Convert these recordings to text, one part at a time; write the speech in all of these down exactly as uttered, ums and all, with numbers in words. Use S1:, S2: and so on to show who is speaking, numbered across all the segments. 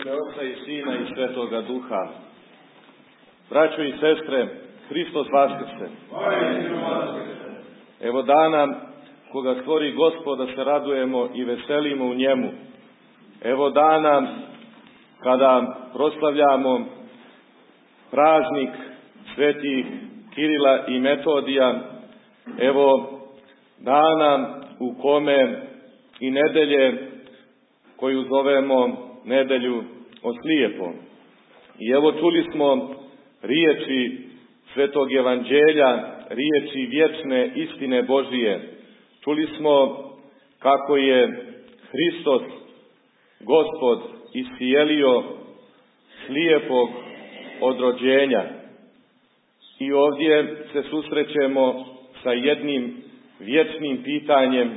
S1: ime Oca i Sina i Svetoga Duha. Braćo i sestre, Hristos vaskrse. Evo dana koga stvori Gospod, da se radujemo i veselimo u njemu. Evo dana kada proslavljamo praznik svetih Kirila i Metodija. Evo dana u kome i nedelje koju zovemo nedelju Oslijepom. I evo čuli smo riječi Svetog Evanđelja, riječi vječne istine Božije. Čuli smo kako je Hristos, Gospod, iscijelio slijepog od rođenja. I ovdje se susrećemo sa jednim vječnim pitanjem,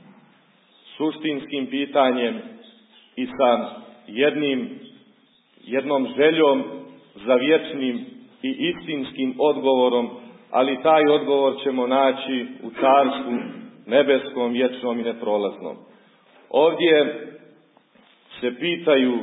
S1: suštinskim pitanjem i sa jednim, jednom željom za vječnim i istinskim odgovorom, ali taj odgovor ćemo naći u Carstvu nebeskom, vječnom i neprolaznom. Ovdje se pitaju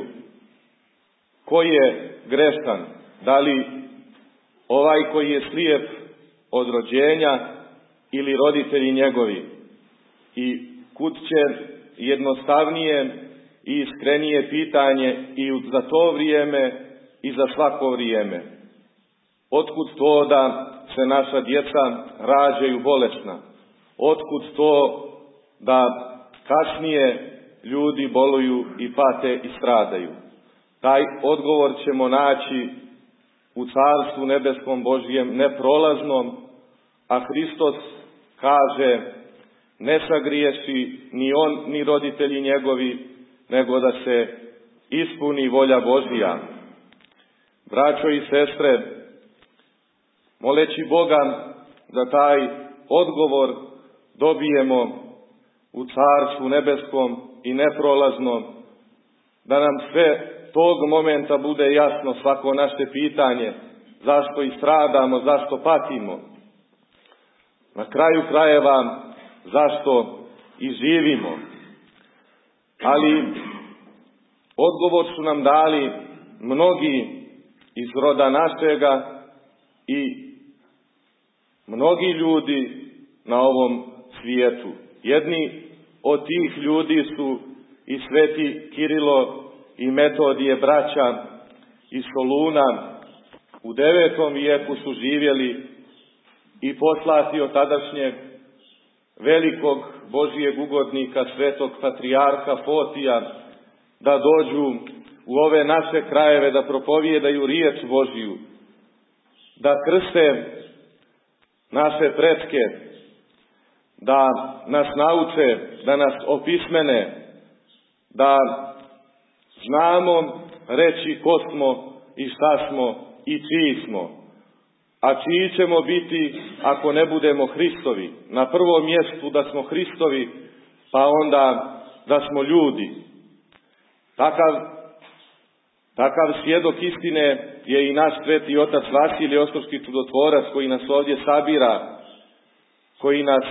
S1: ko je grešan, da li ovaj koji je slijep od rođenja ili roditelji njegovi. I kud će jednostavnije i iskrenije pitanje i za to vrijeme i za svako vrijeme. Otkud to da se naša djeca rađaju bolesna? Otkud to da kasnije ljudi boluju i pate i stradaju? Taj odgovor ćemo naći u Carstvu nebeskom Božjem neprolaznom, a Hristos kaže ne sagriješi ni on ni roditelji njegovi, nego da se ispuni volja Božja. Braćo i sestre, moleći Boga da taj odgovor dobijemo u Carstvu nebeskom i neprolaznom, da nam sve tog momenta bude jasno svako naše pitanje, zašto i stradamo, zašto patimo. Na kraju krajeva, zašto i živimo. Ali odgovor su nam dali mnogi iz roda našega i mnogi ljudi na ovom svijetu. Jedni od tih ljudi su i sveti Kirilo i Metodije, braća iz Soluna. U devetom vijeku su živjeli i poslati od tadašnjeg velikog Božijeg ugodnika, svetog patrijarha Fotija, da dođu u ove naše krajeve, da propovijedaju riječ Božiju, da krste naše pretke, da nas nauče, da nas opismene, da znamo reći ko smo i šta smo i čiji smo. A čiji ćemo biti ako ne budemo Hristovi? Na prvom mjestu da smo Hristovi, pa onda da smo ljudi. Takav, takav svjedok istine je i naš sveti otac Vasilije, Ostroški čudotvorac, koji nas ovdje sabira, koji nas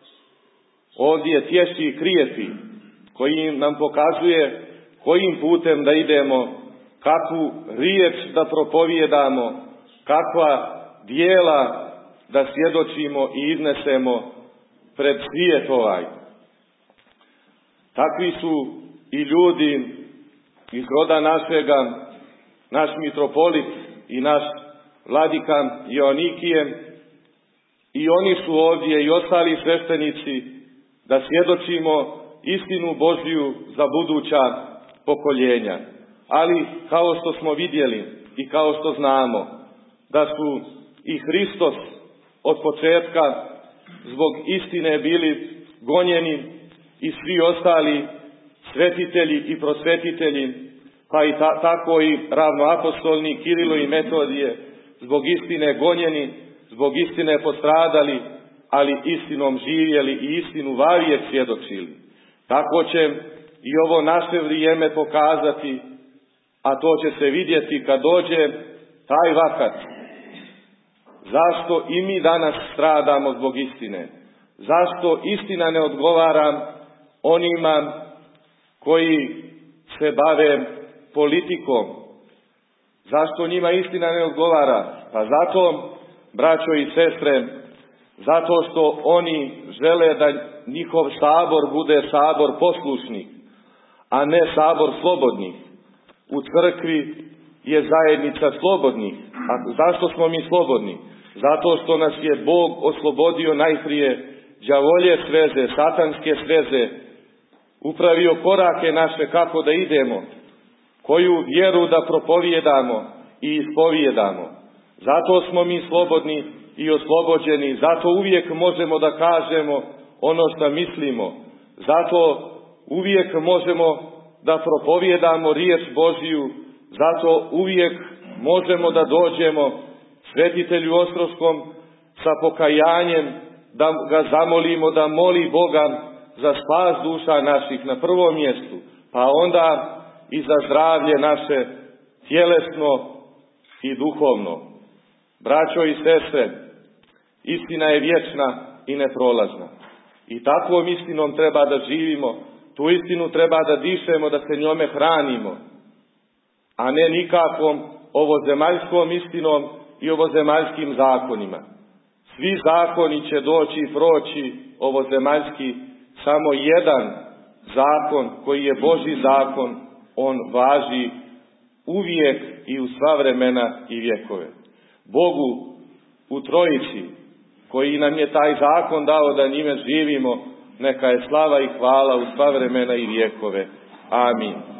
S1: ovdje tješi i krijeti, koji nam pokazuje kojim putem da idemo, kakvu riječ da propovijedamo, kakva dijela da svjedočimo i iznesemo pred svijet ovaj. Takvi su i ljudi iz roda našega, naš mitropolit i naš vladika Joanikije, i oni su ovdje i ostali sveštenici da svjedočimo istinu Božju za buduća pokoljenja. Ali kao što smo vidjeli i kao što znamo da su i Hristos od početka zbog istine bili gonjeni i svi ostali svetitelji i prosvetitelji, pa i ta, tako i ravnoapostolni Kirilo i Metodije zbog istine gonjeni, zbog istine postradali, ali istinom živjeli i istinu vavijek svjedočili. Tako će i ovo naše vrijeme pokazati, a to će se vidjeti kad dođe taj vakat. Zašto i mi danas stradamo zbog istine? Zašto istina ne odgovara onima koji se bave politikom. Zašto njima istina ne odgovara? Pa zato, braćo i sestre, zato što oni žele da njihov sabor bude sabor poslušnih, a ne sabor slobodnih. U crkvi je zajednica slobodnih. A zašto smo mi slobodni? Zato što nas je Bog oslobodio najprije đavolje sveze, satanske sveze, upravio korake naše kako da idemo, koju vjeru da propovijedamo i ispovijedamo. Zato smo mi slobodni i oslobođeni, zato uvijek možemo da kažemo ono što mislimo, zato uvijek možemo da propovijedamo riječ Božiju, zato uvijek možemo da dođemo svetitelju Ostroškom sa pokajanjem, da ga zamolimo da moli Boga za spas duša naših na prvom mjestu, pa onda i za zdravlje naše tjelesno i duhovno. Braćo i sestre, istina je vječna i neprolazna. I takvom istinom treba da živimo, tu istinu treba da dišemo, da se njome hranimo, a ne nikakvom ovozemaljskom istinom i ovozemaljskim zakonima. Svi zakoni će doći i proći ovozemaljski, samo jedan zakon koji je Božji zakon, on važi uvijek i u sva vremena i vjekove. Bogu u Trojici, koji nam je taj zakon dao da njime živimo, neka je slava i hvala u sva vremena i vjekove. Amin.